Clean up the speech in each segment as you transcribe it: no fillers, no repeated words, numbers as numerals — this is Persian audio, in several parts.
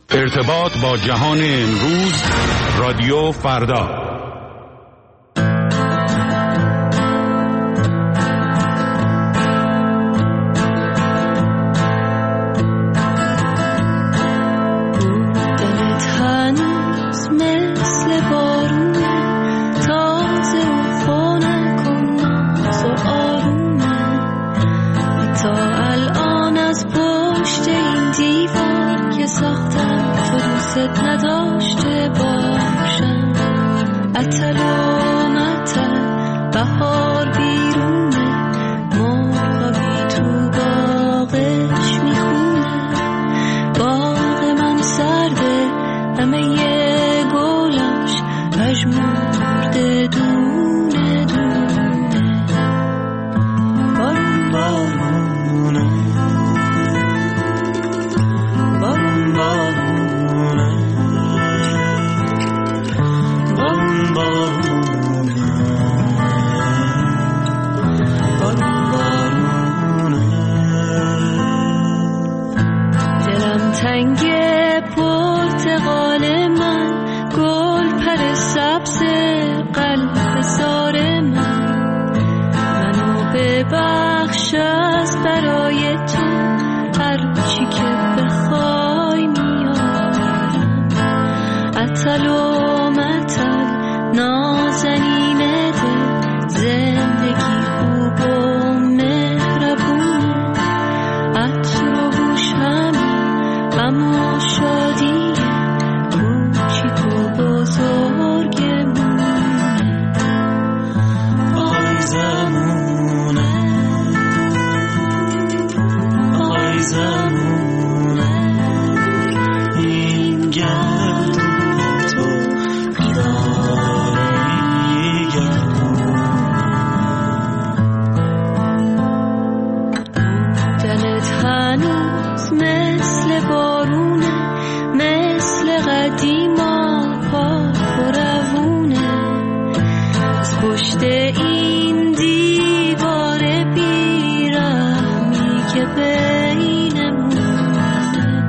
ارتباط با جهان امروز، رادیو فردا. نداشته باشم عطل و مطل بهار بیرونه مرغابی تو باغش میخونه باغ من سرده همه یه گلاش پژمرده دونه دونه بارون بارونه بارون بارونه تنگ پرتقال من گل پر سبز قلب زار منو ببخش از برای تو هر چی که بخوای میارم عطل و مطل نازنین دل زندگی خوب و مهربونه عطر و بوش اما شادی کوچیک و بزرگمونه آی زمونه آی زمونه این گرد تو بیداره دلت هنوز مثل بارونه مثل قدیما پاک و روونه از پشت این دیوار بیرحمی که بینمونه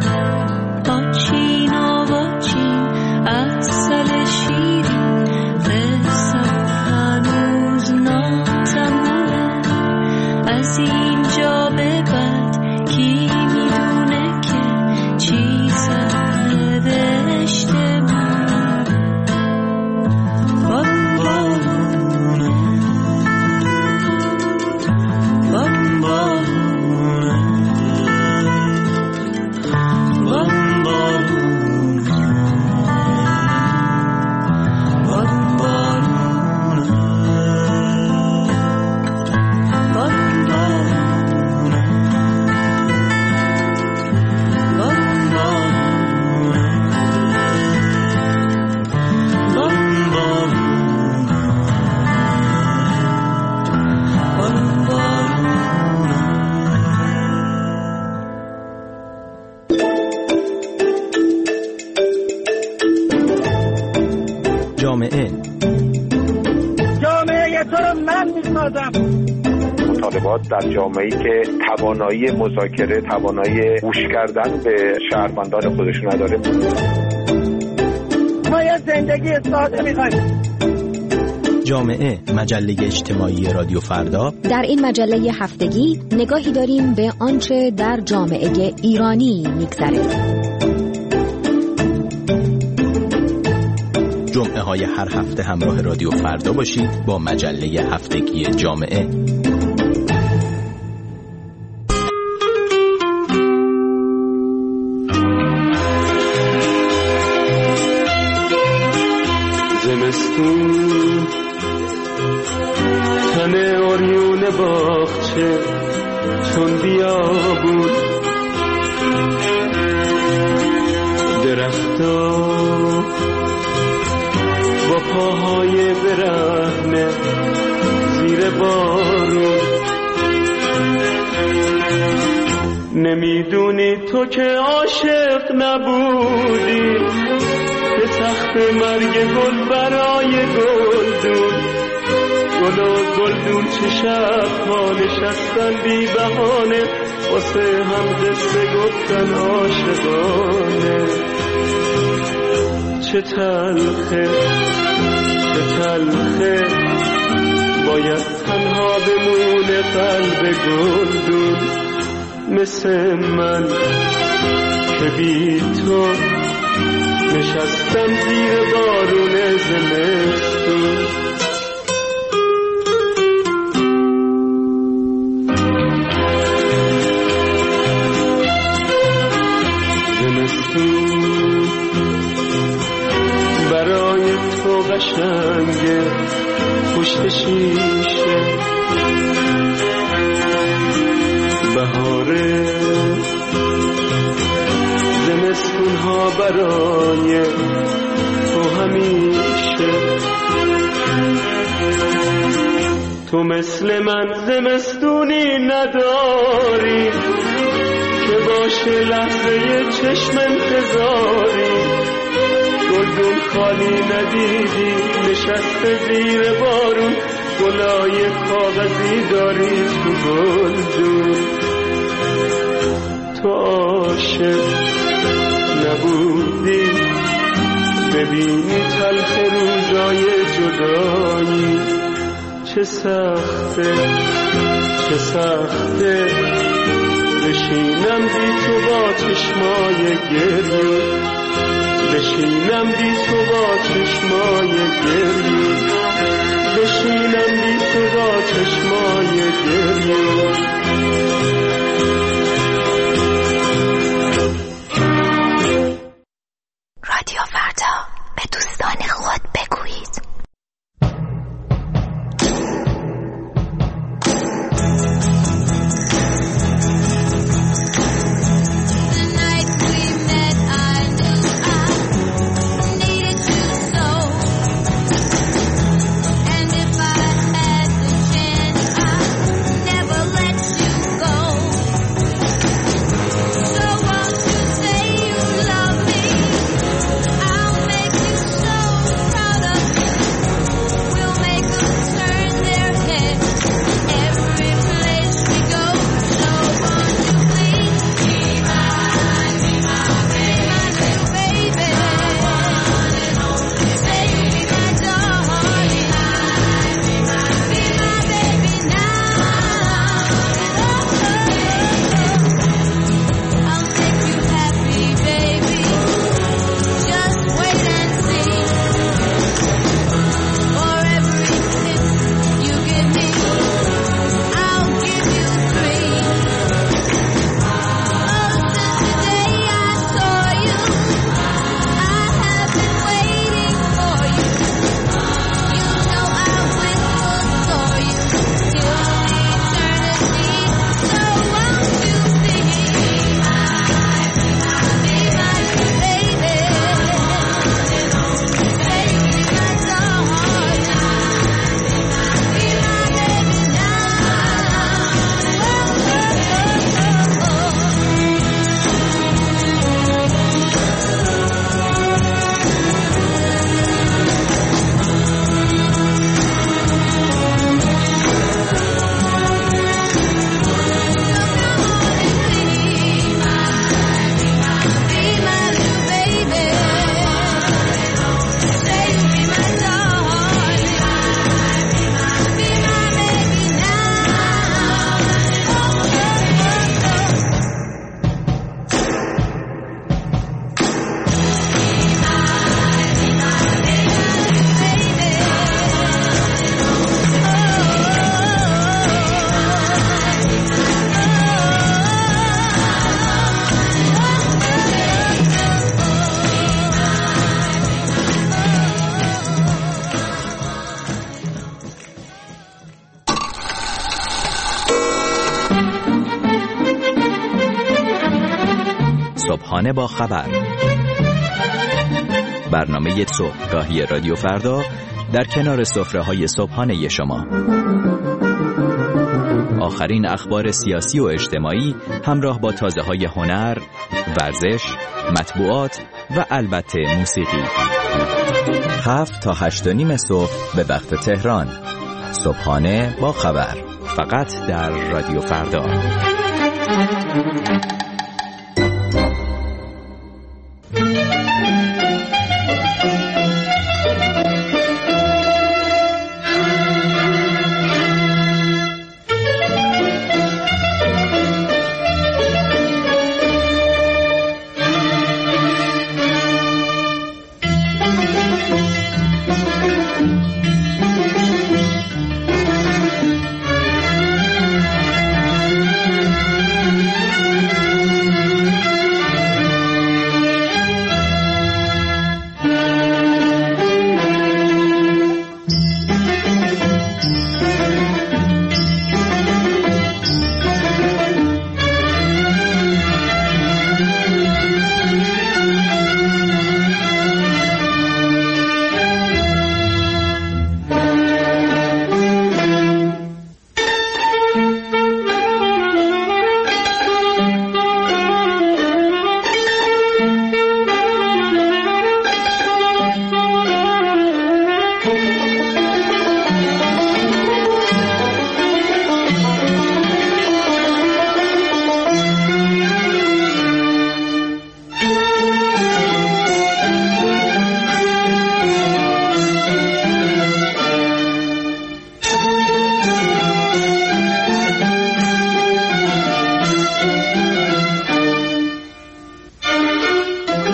آچین و واچین عسل شیرین قصه هنوز ناتمومه از اینجا به بعد کی میدونه که چی سرنوشته من بارون بارونه بارون بارونه بارون بارونه بارون بارونه بارون بارونه جامعه تو رو من میسازم. مطالبات در جامعه‌ای که توانایی مذاکره، توانایی گوش کردن به شهروندان خودش نداره. ما یه زندگی ساده می‌خوایم. جامعه، مجله اجتماعی رادیو فردا. در این مجله هفتگی نگاهی داریم به آنچه در جامعه ایرانی می‌گذره. جمعه های هر هفته همراه رادیو فردا باشید با مجله هفتگی جامعه. زمستون تن اوریون باغچه چون بیابون درختا با پاهای برهنه زیر بارون نمیدونی تو که عاشق نبودی به تخت مرگ گل برای گلدون گل و گلدون چه شب ها نشستن بی بهانه واسه هم قصه گفتن عاشقانه چه تلخه باید تنها بمونه قلب گلدون مثل من که بی تو نشستم زیر بارون زمستون. برای تو قشنگه پشت شیشه، بهاره زمستون ها برای تو همیشه. تو مثل من زمستونی نداری که باشه لحظه چشم انتظاری، گلدون خالی ندیدی نشسته زیر بارون، گلای کاغذی داری تو گلدون. تو عاشق نبودی ببینی تلخ روزای جدایی، چه سخته بشینم بی تو با چشمای گریون، بشینم بی تو با چشمای گریون، بشینم بی تو با چشمای گریون. رادیو فردا، به دوستان خود بگویید. صبحانه با خبر، برنامه صبحگاهی رادیو فردا در کنار سفره‌های صبحانه شما. آخرین اخبار سیاسی و اجتماعی همراه با تازه‌های هنر، ورزش، مطبوعات و البته موسیقی. 7 تا 8:30 صبح به وقت تهران. صبحانه با خبر، فقط در رادیو فردا.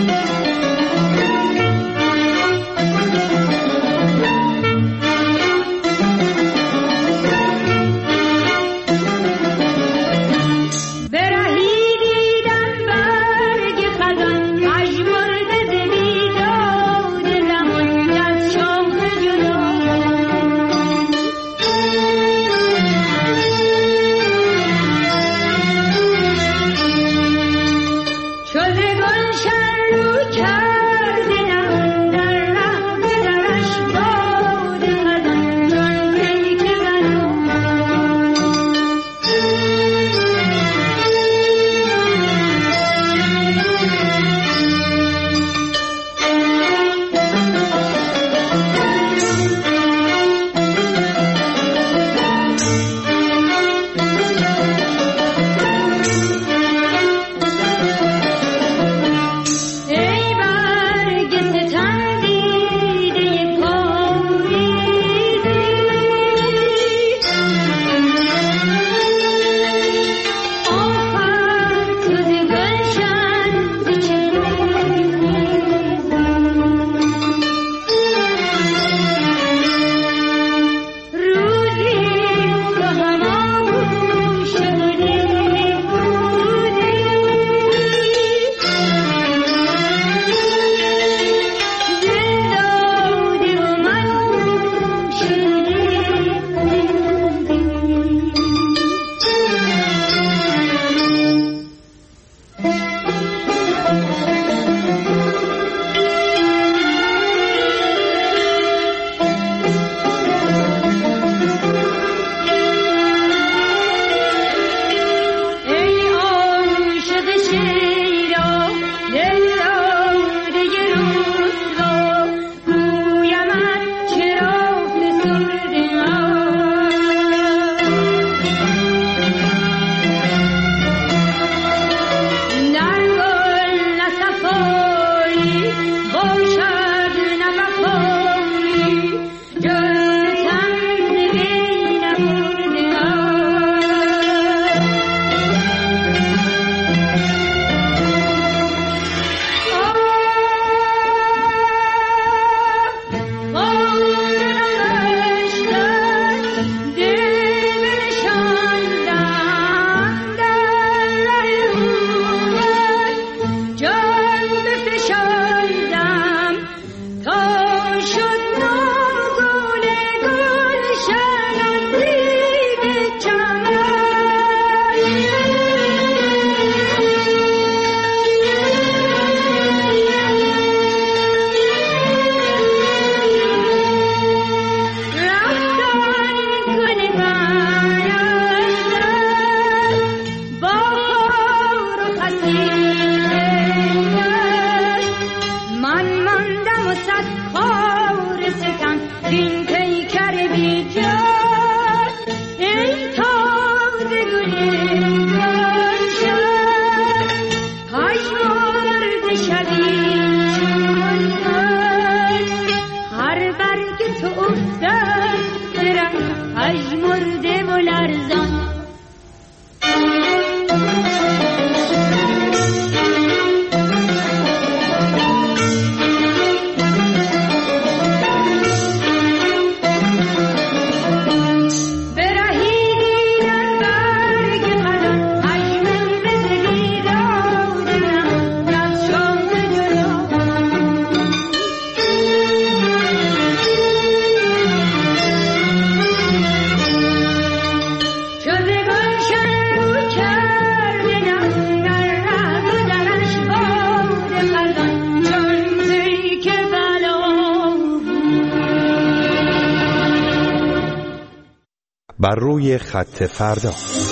بر روی خط فردا.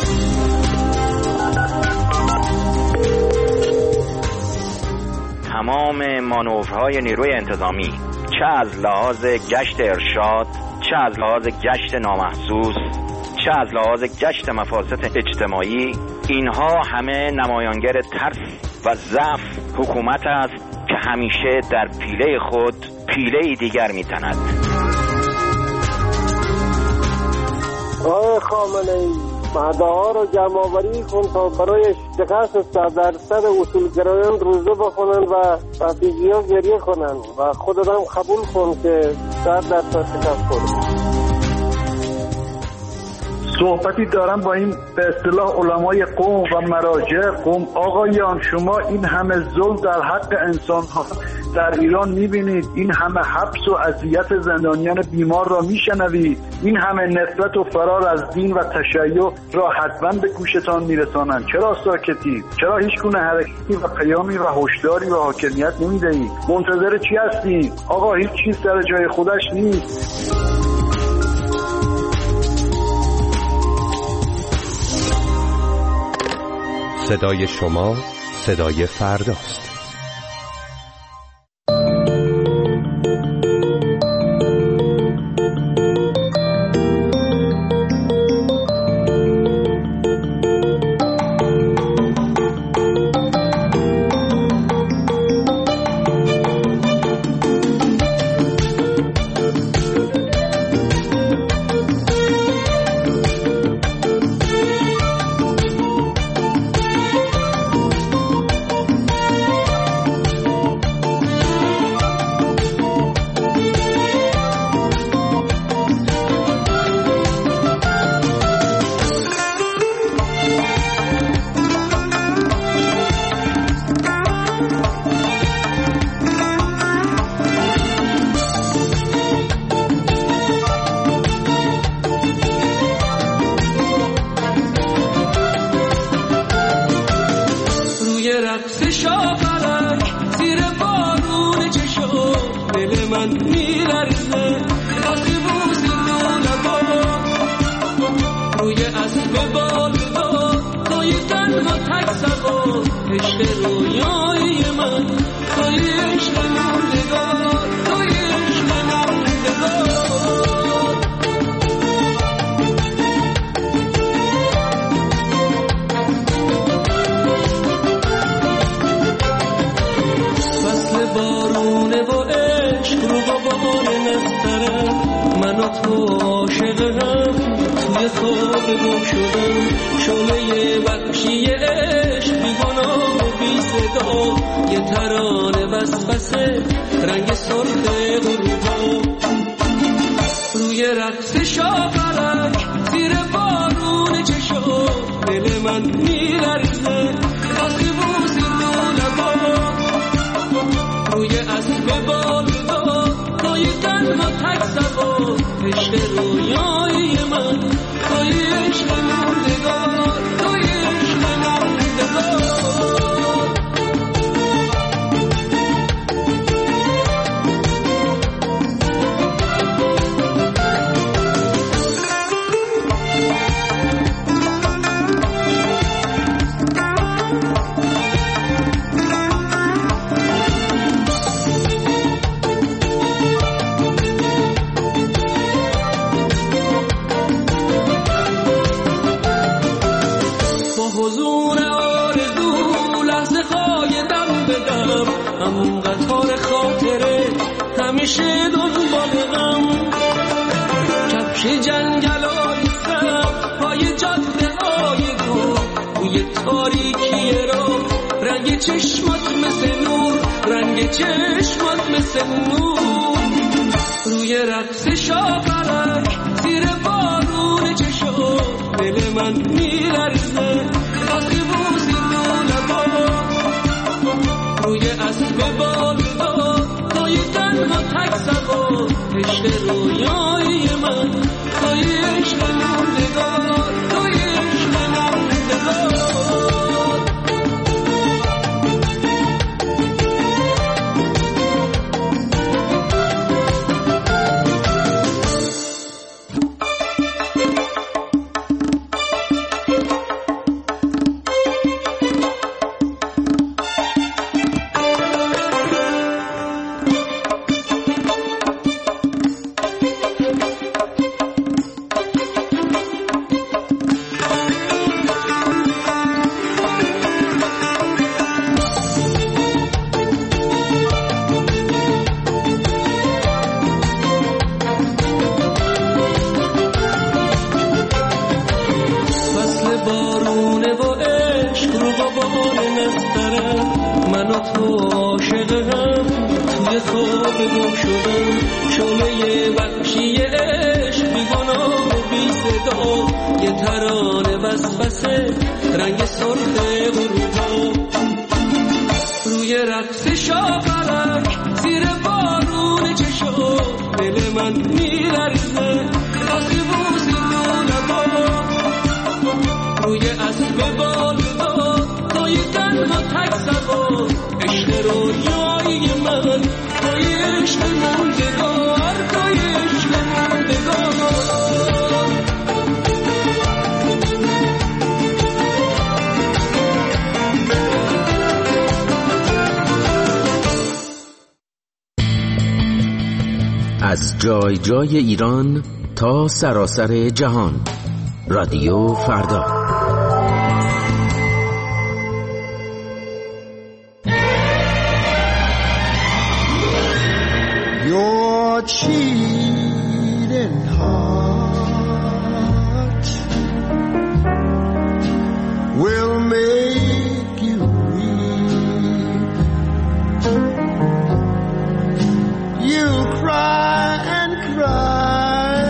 تمام مانورهای نیروی انتظامی، چه از لحاظ گشت ارشاد، چه از لحاظ گشت نامحسوس، چه از لحاظ گشت مفاسد اجتماعی، اینها همه نمایانگر ترس و ضعف حکومت است که همیشه در پیله خود پیله دیگر می‌تند. آقای خامنه‌ای، مهدها رو جمع آوری کن تا برای شکست 100% اصولگرایان روزه بخونن و رفیقی‌ها گریه کنن و خودت هم قبول کن که 100% شکست کنن. صحبتی دارم با این به اصطلاح علمای قوم و مراجع قوم. آقایان شما این همه ظلم در حق انسان ها در ایران میبینید، این همه حبس و اذیت زندانیان بیمار را میشنوید، این همه نفرت و فرار از دین و تشیع را حتما به گوشتان میرسانند. چرا ساکتید؟ چرا هیچ گونه حرکتی و پیامی و هشداری و حاکمیت نمیدهید؟ منتظر چی هستید؟ آقا هیچ چیز سر جای خودش نیست. صدای شما صدای فرداست. عاشقم توی خواب گم شدم شعله وحشی عشق بیگناه و بی صدا یه ترانه وسوسه رنگ سرخ غروبا روی رقص شاپرک زیر بارون چشم دل من میلرزه واسه بوسی دونبا روی اسب بالدار توی تنها تک سوار عشق رویایی من توی عشق موندگار توی عشق موندگار از جای جای ایران تا سراسر جهان رادیو فردا. Your cheating heart will make you weep. You cry and cry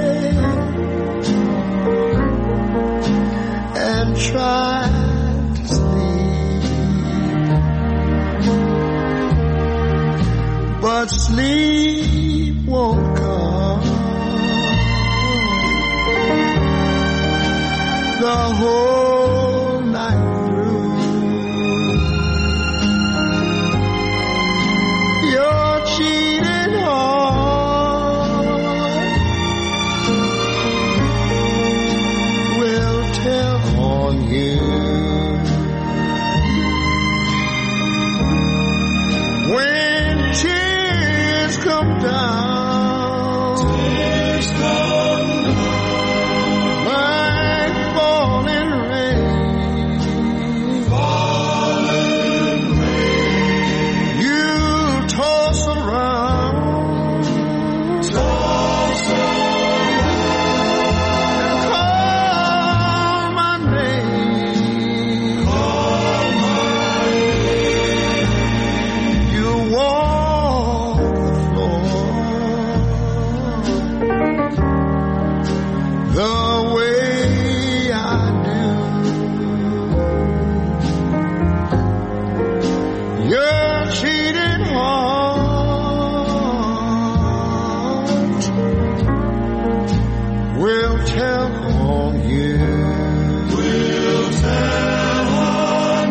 and try to sleep, but sleep won't come. The whole night through your cheating heart will tell on you. When tears come down, like falling rain, you toss around, and call my name. You walk the floor the way I do. Your cheating heart will tell on you. Will tell on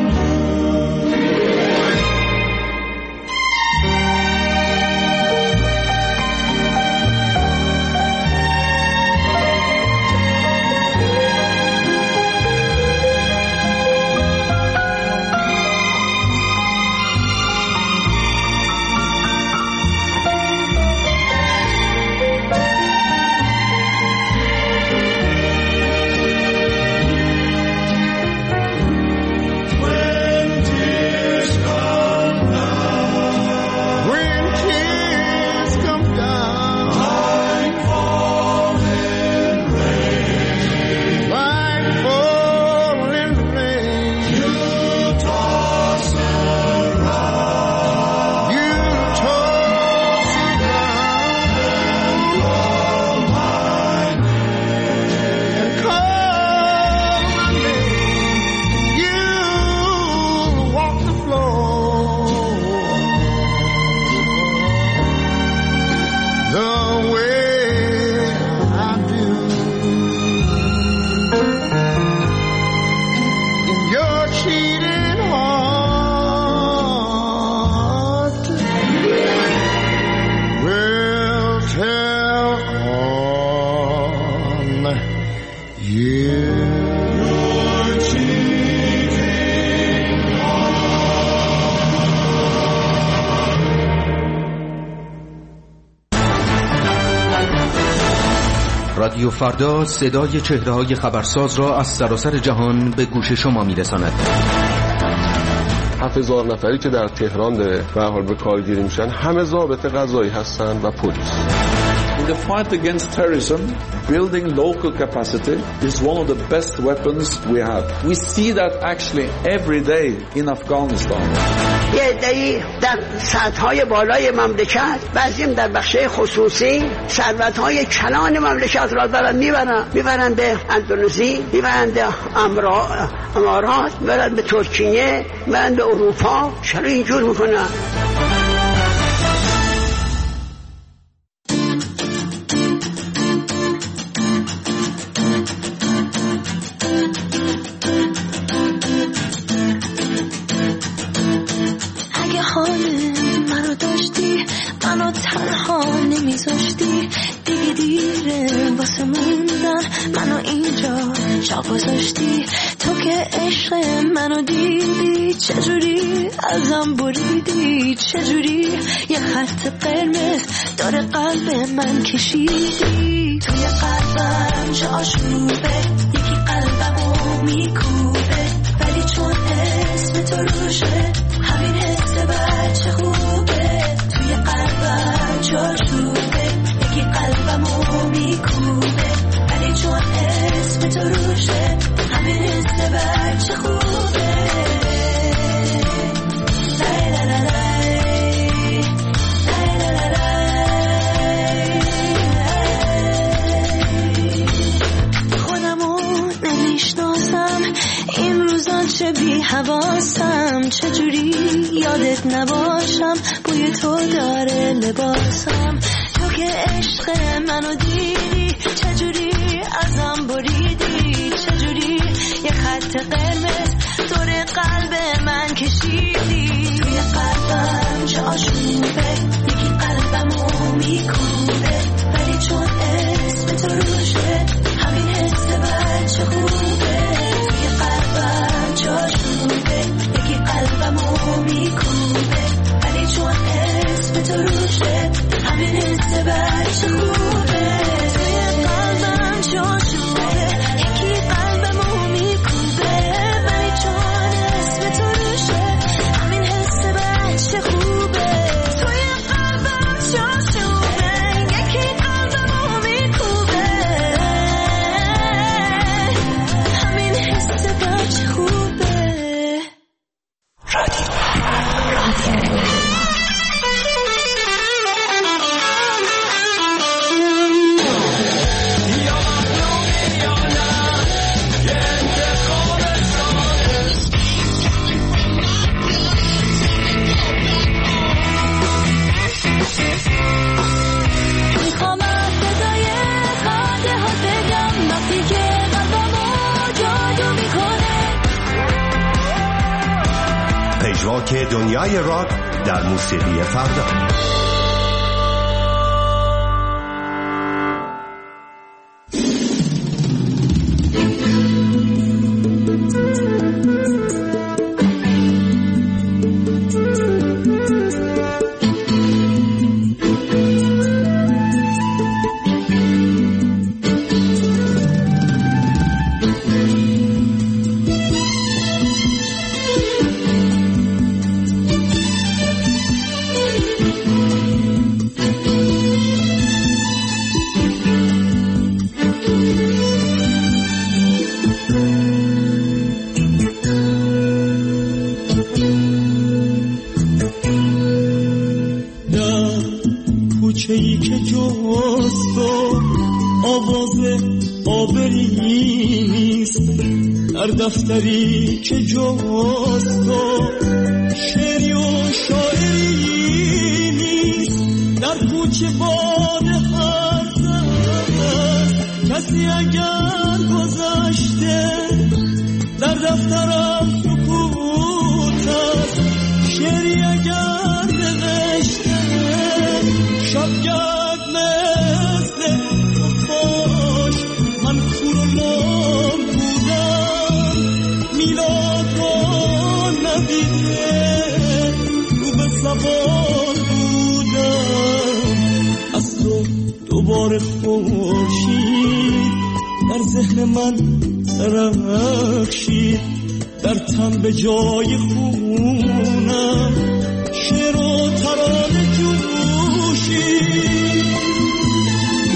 when tears come down, when tears come down, like falling rain, like falling rain, you toss around, you toss around, call my name, and call my name. You walk the floor the way I do. In your cheating heart will tell on you. Your cheating رادیو فردا صدای چهره‌های خبرساز را از سراسر جهان به گوش شما می‌رساند. 7000 نفری که در تهران به حال به کارگیری میشن همه ضابط قضایی هستن و پلیس. the fight against terrorism, building local capacity is one of the best weapons we have. We see that actually every day in Afghanistan. یه عده‌ای در سطح‌های بالای مملکت، بعضیم در بخش‌های خصوصی ثروت‌های کلان مملکت را دارن میبرن به اندونزی، میبرن به امارات، میبرن به ترکیه، میبرن به اروپا. چرا اینجور میکنن؟ گذاشتی تو که عشق منو دیدی، چجوری ازم بریدی، چجوری یه خط قرمز داره قلب من کشیدی. توی قلبم جاشوبه، یکی قلبمو میکوبه، ولی چون اسم تو روشه همین حس بچه خوبه. توی قلبم جاشوبه، یکی قلبمو میکوبه، ولی چون اسم تو روشه همین حس بچه خوبه. خودمو نمیشناسم این روزا، چه بی حواسم، چجوری یادت نباشم، بوی تو داره لباسم. تو که عشق منو دیدی، چجوری ازم بریدی، چجوری یه خط قرمز دور قلب من کشیدی. توی قلبم جاشوبه، یکی قلبمو میکوبه، ولی چون اسم تو روشه همین حس بچه خوبه. توی قلبم جاشوبه، یکی قلبمو میکوبه، ولی چون اسم تو روشه همین حس بچه خوبه. توی قلبم جاشوبه، یکی قلبمو میکوبه، ولی چون اسم تو روشه همین حس بچه خوبه. توی قلبم جاشوبه، یکی قلبمو میکوبه، همین حس بچه خوبه. رادیو پژواک دنیای راک در موسیقی فردا. دفتری که جواست و شعری و شاعری نیست، در کوچه باد هست کسی اگر گذشته، در دفترم سکوت است، شعری اگر نوشته، شبگرد مثل خفاش من کور و لام بودم، میلاد رو ندیده رو به زبان بودم. از تو دوباره خورشید در ذهن من درخشید، در تن به جای خونم شعر و ترانه جوشید.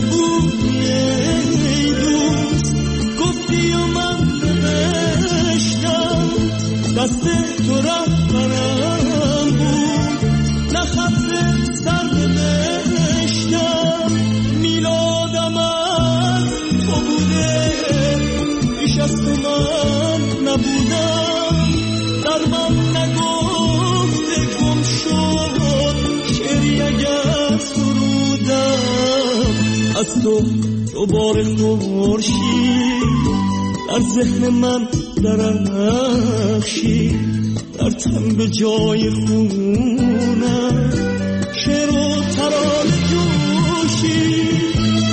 بودی ای دوست، گفتی و من نوشتم، دست تو رهبرم بود، نه خط سر نوشتم. میلادم از تو بوده، پیش از تو من نبودم، در من نگفته گم شد شعری اگر سرودم. از تو دوباره خورشید در ذهن من درخشید، در تن به جای خونم شعر و ترانه جوشید.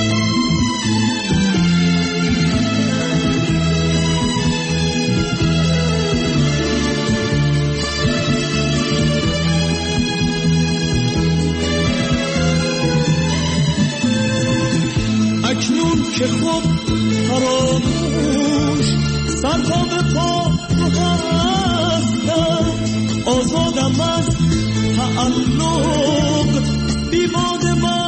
اکنون که خود فراموش سرها به پا هستم، آزادم از تعلق، بی باد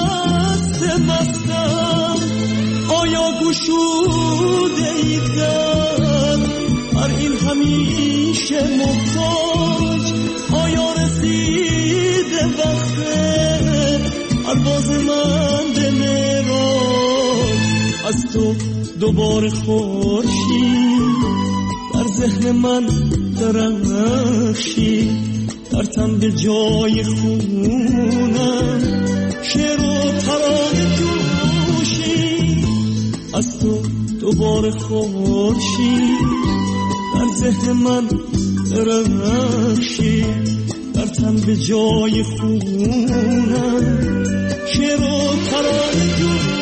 مستم. آیا گشوده ایدن بر این همیشه محتاج؟ آیا رسیده وقت پرواز من به معراج؟ از تو دوباره خورشید در ذهن من درخشید، در تن به جای خونم شعر و ترانه جوشید. از تو دوباره خورشید در ذهن من درخشید، در تن به جای خونم شعر و ترانه جوشید.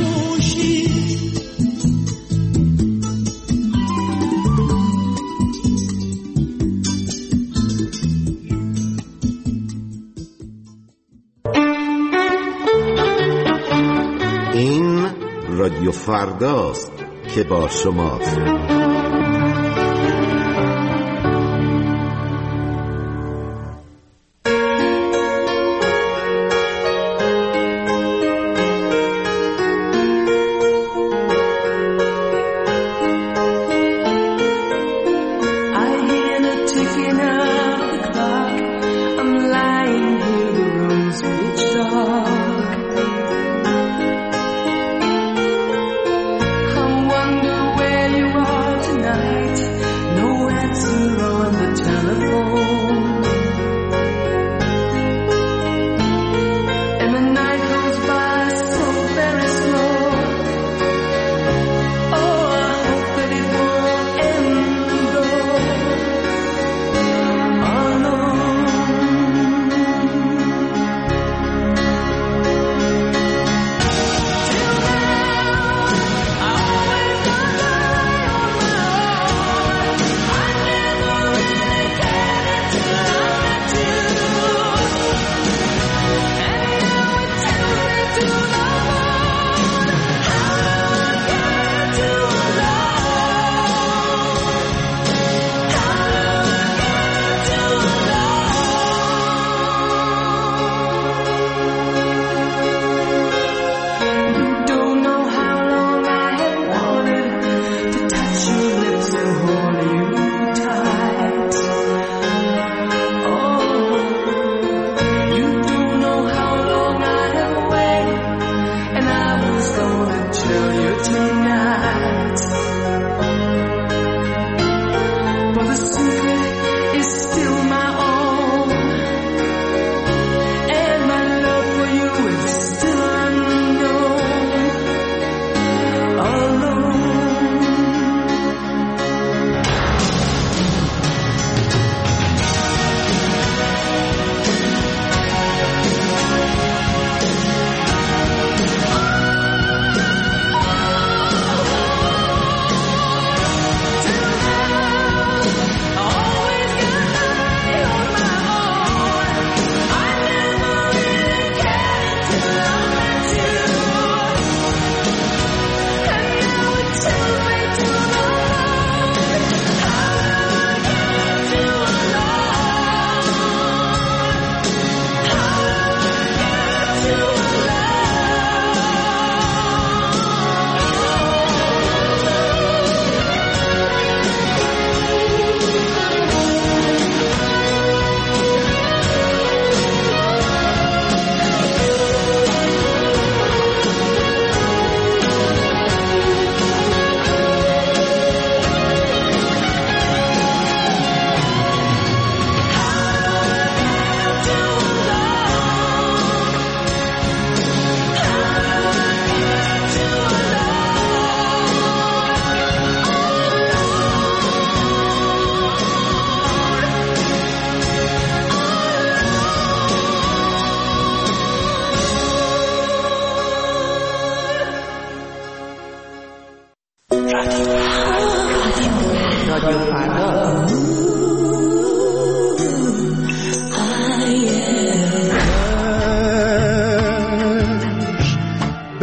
این رادیو فرداست که با شماست.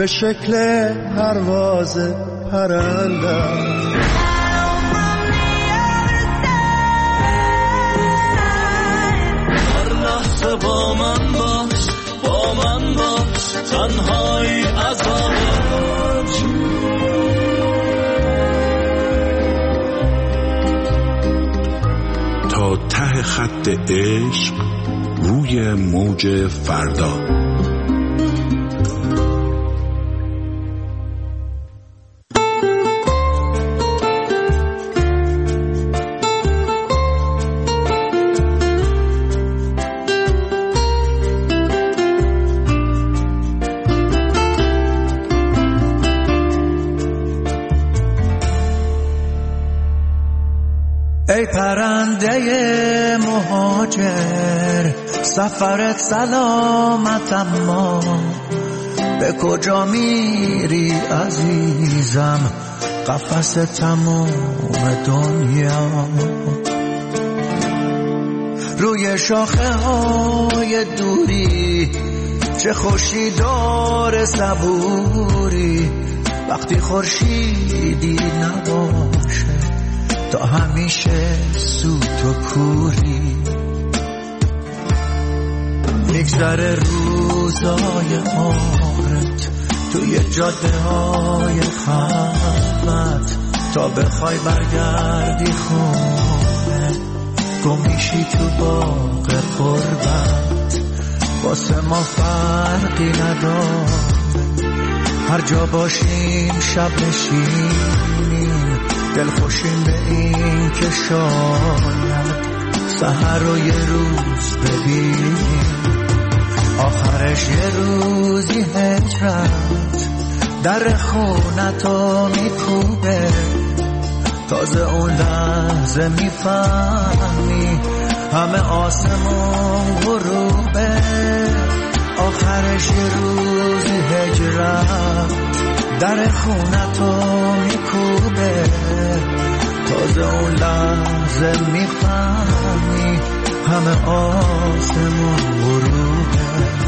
به شکل پرواز پرندم. هر لحظه با من باش، با من باش، تنهایی عذاب. تا ته خط عشق روی موج فردا. ای پرنده مهاجر سفرت سلامت، اما به کجا میری عزیزم؟ قفس تموم دنیا. روی شاخه های دوری چه خوشی داره صبوری، وقتی خورشیدی نباشه تا همیشه سوت و کوری. میگذره روزای عمرت توی جاده های خلوت، تا بخوای برگردی خونه گم میشی تو باغ قربت. واسه ما فرقی نداره هر جا باشیم، شب نشینیم دل خوشیم به این که شاید سحر رو یه روز ببینیم. آخرش یه روزی هجرت در خونتو میکوبه، تازه اون لحظه میفهمی همه آسمون غروبه. آخرش یه روزی هجرت در خونتو میکوبه، تازه اون لحظه میفهمی همه آسمون غروبه.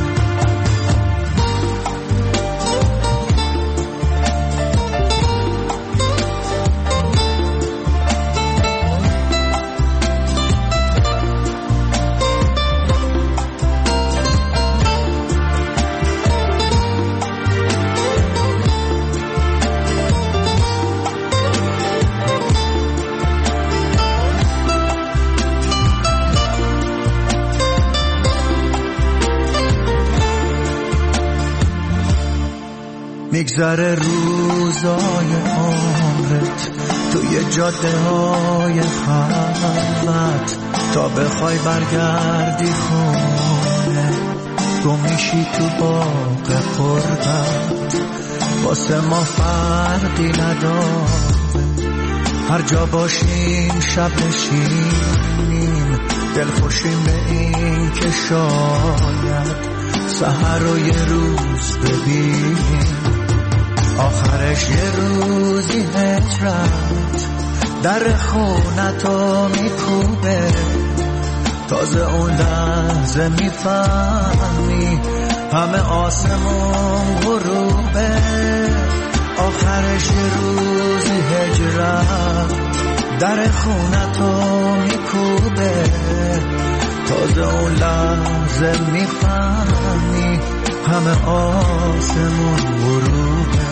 میگذره روزای عمرت توی جاده های خلوت، تا بخوای برگردی خونه گم میشی تو باغ قربت. واسه ما فرقی نداره هر جا باشیم، شب نشینیم دل خوشیم به این که شاید سحر رو یه روز ببینیم. آخرش یه روزی هجرت در خونتو میکوبه، تازه اون لحظه میفهمی همه آسمون غروبه. آخرش یه روزی هجرت در خونتو میکوبه، تازه اون لحظه میفهمی همه آسمون غروبه.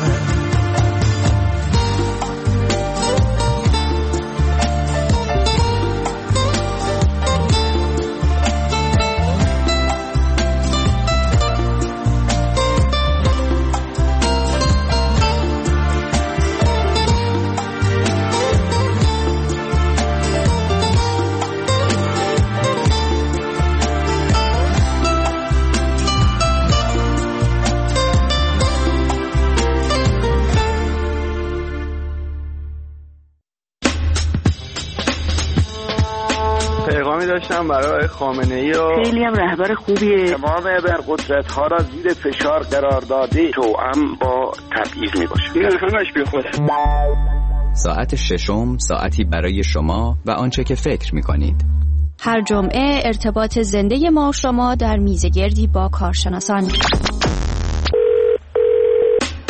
داشتم برای خامنه‌ای و خیلی هم رهبر خوبیه. تمام ابرقدرت‌ها را زیر فشار قرار داده، توأم با تبعیض میباشه. این همش بیخوده. ساعت ششم ساعتی برای شما و آنچه که فکر می‌کنید. هر جمعه ارتباط زنده ما شما در میزگردی با کارشناسان.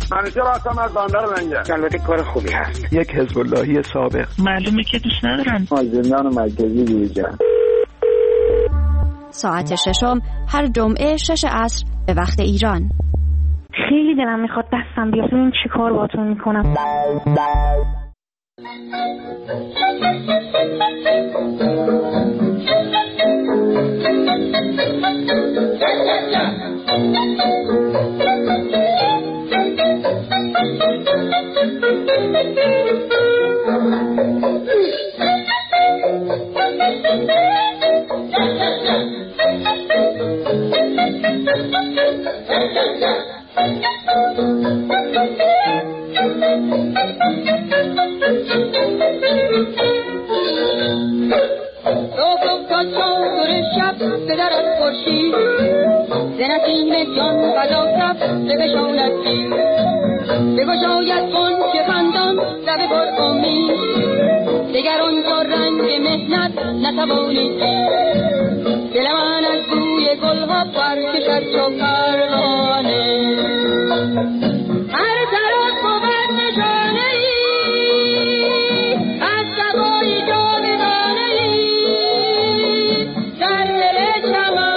منیژه هستم از بندر لنگر. البته کار خوبی هست. یک حزب اللهی سابق. معلومه که دوست ندارن. از زندان مرکزی بیرون. ساعت 6 هر جمعه 6 عصر به وقت ایران. خیلی دلم میخواد دستم بیاد ببین چی کار باهاتون میکنم. بگشاید کن که خندان لب پر امید دگر آنجا رنگ مهنت نتوانید دل من از بوی گلها برکشد چو پروانه هر طرف بود نشانه ای از سبای جاودانه ای در دل چمن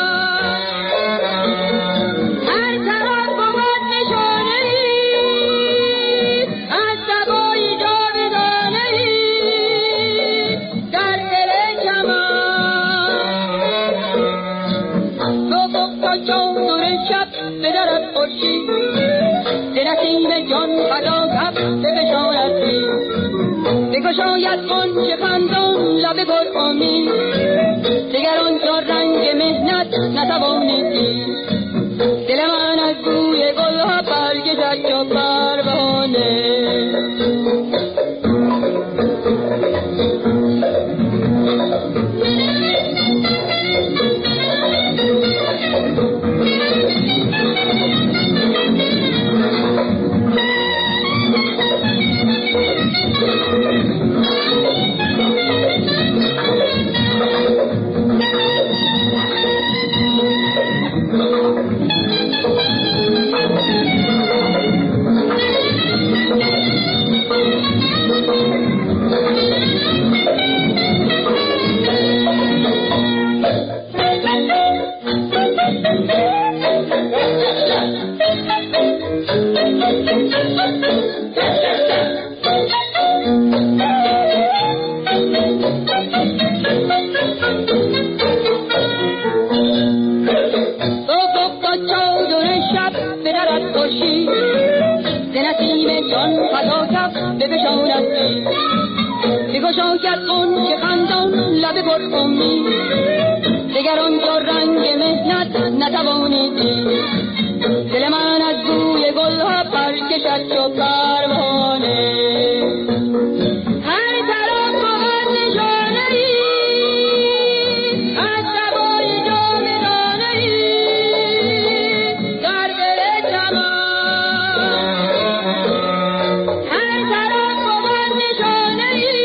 هر طرف بود نشانه ای از سبای جاودانه ای در دل چمن تو گفتا چون شب بدرد خورشید نسیم جان خدا کف بفشاند بگشاید غنچه خندان لب پر امید دگر آنجا رنگ مهنت نتوانید دل من از بوی گلها برکشد چو پروانه بگشاید غنچه خندان لب پر امید دگر آنجا رنگ مهنت نتوانید دل من از بوی گلها برکشد چو پروانه هر طرف بود نشانه ای از سبای جاودانه ای در دل چمن هر طرف بود نشانه ای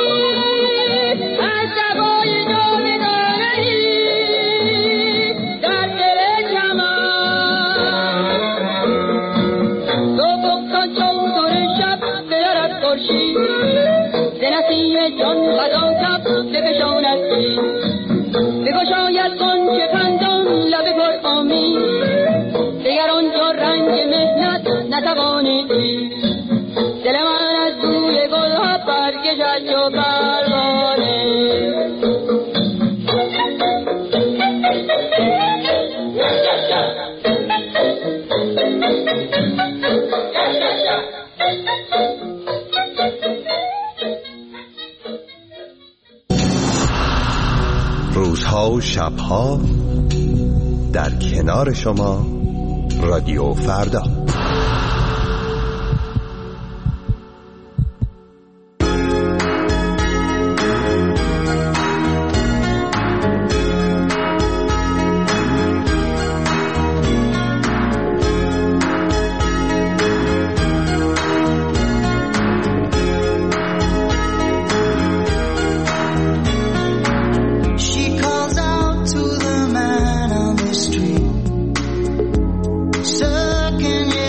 از سبای جاودانه ای در دل چمن تو بکن چون شب بدرد خورشید ز نسیم جان خدا کف بفشاند بگشاید غنچه خندان لب پر امید دگر آنجا رنگ مهنت نتوانید دل من از بوی گلها برکشد چو پروانه روزها و شبها در کنار شما رادیو فردا. Stuck in your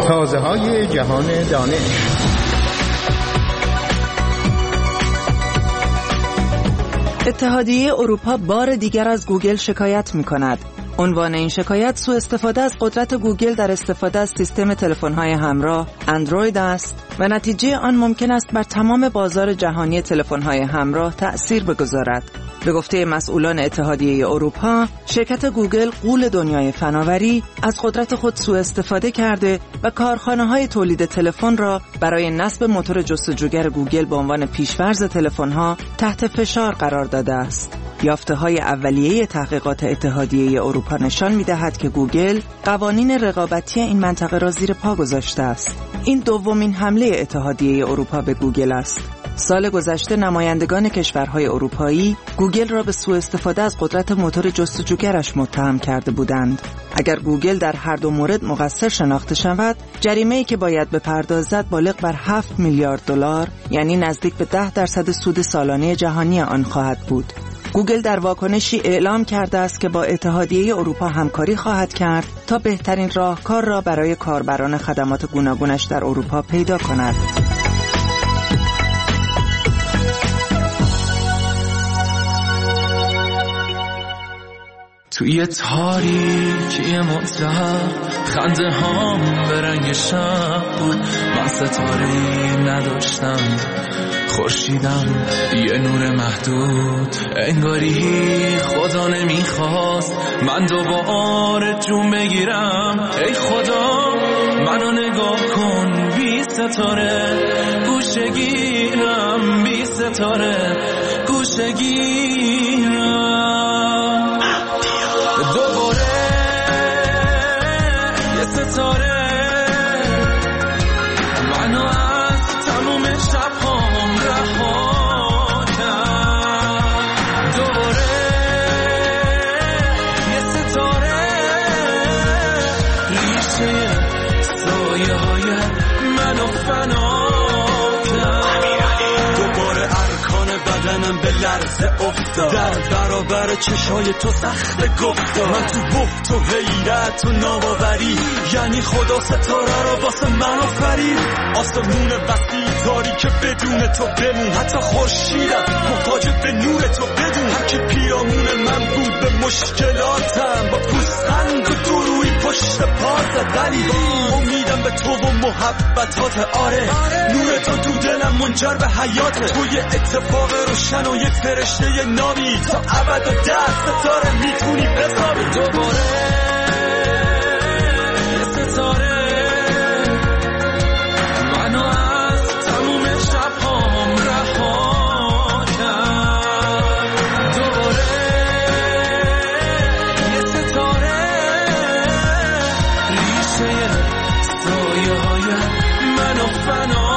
تازه‌های جهان دانش. اتحادیه اروپا بار دیگر از گوگل شکایت می‌کند. عنوان این شکایت سوء استفاده از قدرت گوگل در استفاده از سیستم تلفن‌های همراه اندروید است و نتیجه آن ممکن است بر تمام بازار جهانی تلفن‌های همراه تأثیر بگذارد. به گفته مسئولان اتحادیه اروپا، شرکت گوگل غول دنیای فناوری از قدرت خود سوء استفاده کرده و کارخانه‌های تولید تلفن را برای نصب موتور جستجوگر گوگل به عنوان پیش‌فرض تلفن‌ها تحت فشار قرار داده است. یافته‌های اولیه تحقیقات اتحادیه اروپا نشان می‌دهد که گوگل قوانین رقابتی این منطقه را زیر پا گذاشته است. این دومین حمله اتحادیه اروپا به گوگل است. سال گذشته نمایندگان کشورهای اروپایی گوگل را به سوء استفاده از قدرت موتور جستجوگرش متهم کرده بودند. اگر گوگل در هر دو مورد مقصر شناخته شود، جریمه‌ای که باید بپردازد بالغ بر 7 میلیارد دلار، یعنی نزدیک به 10% سود سالانه جهانی آن خواهد بود. گوگل در واکنشی اعلام کرده است که با اتحادیه اروپا همکاری خواهد کرد تا بهترین راهکار را برای کاربران خدمات گوناگونش در اروپا پیدا کند. توی تاریکی مطلق خنده هام به رنگ شب بود، من ستاره‌ای نداشتم، خورشیدم یه نور محدود، انگاری خدا نمیخواست من دوباره جون بگیرم. ای خدا منو نگاه کن بی ستاره، گوشه گیرم بی ستاره، گوشه گیرم دوباره یه ستاره منو از تموم شب‌هام رها کرد. دوباره یه ستاره ریشه سایه‌های منو فنا کرد. دوباره ارکان بدنم به لرزه افتاد، در برابر چشای تو سخت گفتار. من تو بحت و حیرت و ناباوری، یعنی خدا ستاره رو واسه من آفرید. آسمون وسیع داری که بدون تو بمون، حتی خورشیدم محتاج به نور تو بدون. هر کی پیرامون من بود به مشکلاتم، با پوزخند و دروی پشت پات، ولی امیدم به تو و محبتات. آره نور تو تو دلم منجر به حیاته، تو یه اتفاق روشن و یه فرشته نامی، تا ابد و دست ستاره میتونی بسابی. دوباره یه ستاره منو از تموم شب‌هام رها کرد. دوباره یه ستاره ریشه سایه‌های منو فنا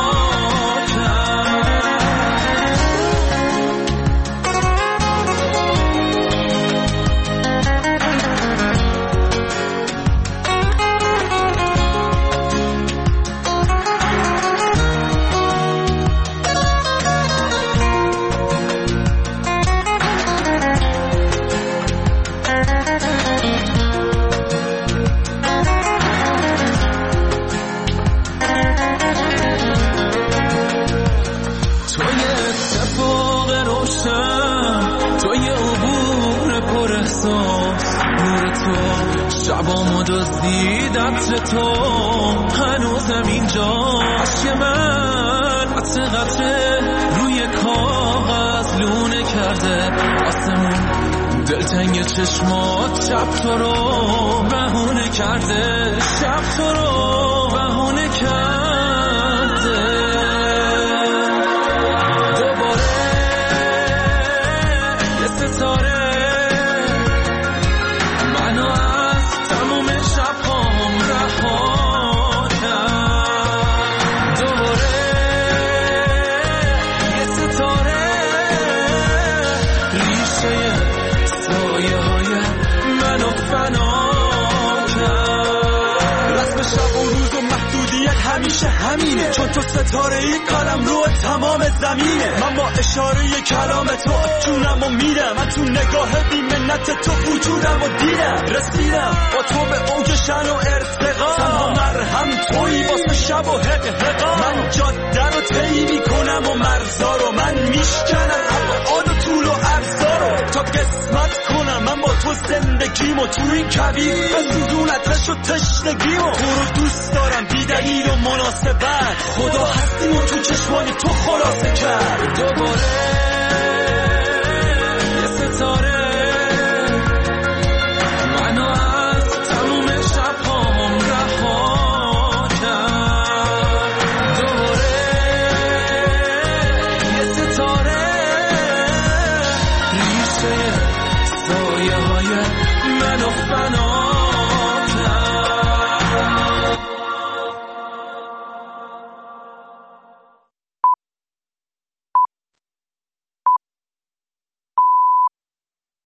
شبامو دزدید عطر تو، هنوزم اینجا عشق من قطره قطره روی کاغذ لونه کرده. آسمون دلتنگ چشمات شب تو رو بهونه کرده، شب تو رو بهونه کرده. دوباره یه ستاره منو از تموم شب‌هام رها کرد. دوباره یه ستاره ریشه سایه‌های منو فنا کرد. رسم شب و روز و محدودیت همیشه همینه، چون تو ستاره ای قلم رو تمام زمینه. من با اشاره کلام تو جونم و میرم، من تو نگاه بیمه جنت تو وجودم و دیدم، رسیدم با تو به اوج شن و ارتقا، تنها مرهم تویی واسه شب و حقا. من جاده رو طی میکنم و مرزا رو، من میشکنم ابعاد و طول و عرضا رو، تا قسمت کنم من با تو زندگیمو، تو این کویر بسوزون آتش و تشنگیمو. تو رو دوست دارم بی دلیل و مناسبت، خدا هستیم و تو چشمانی تو خلاصه کرد. دوباره یه ستاره منو از تموم شبهام رها کرد. دوباره یه ستاره ریشه سایه های منو فنا